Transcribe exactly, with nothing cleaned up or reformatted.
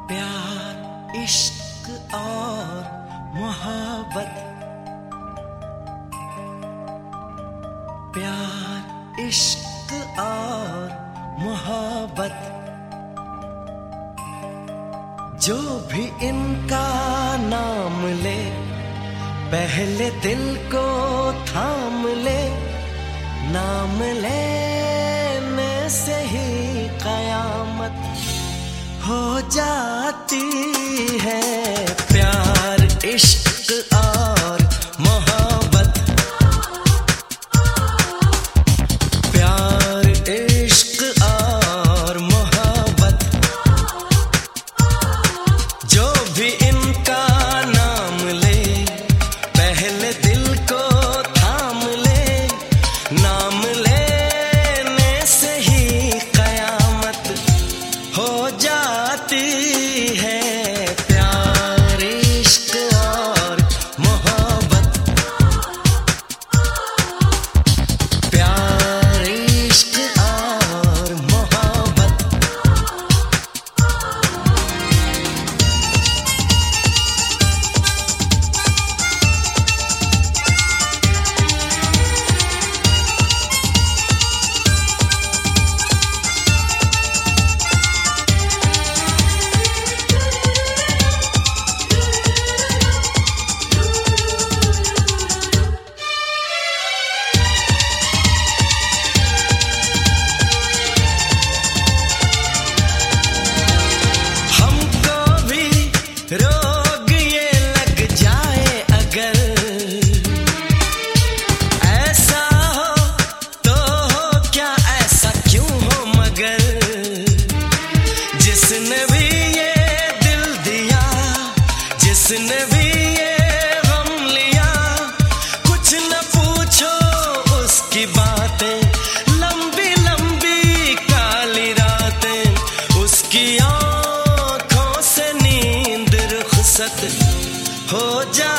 प्यार इश्क और मोहब्बत, प्यार इश्क और मोहब्बत, जो भी इनका नाम ले पहले दिल को थाम ले, नाम लेने से ही कयामत हो जाती है। प्यार इश्क और मोहब्बत, प्यार इश्क और मोहब्बत, जो भी इनका नाम ले पहले दिल को थाम ले, नाम लेने से ही कयामत हो जाती है। प्यार इश्क और मोहब्बत, प्यार इश्क और मोहब्बत। रोग ये लग जाए अगर, ऐसा हो तो हो क्या, ऐसा क्यों हो मगर, जिसने भी ये दिल दिया, जिसने भी ये गम लिया, कुछ न पूछो उसकी बातें, लंबी लंबी काली रातें, उसकी आँखों से नींद रुखसत हो जा।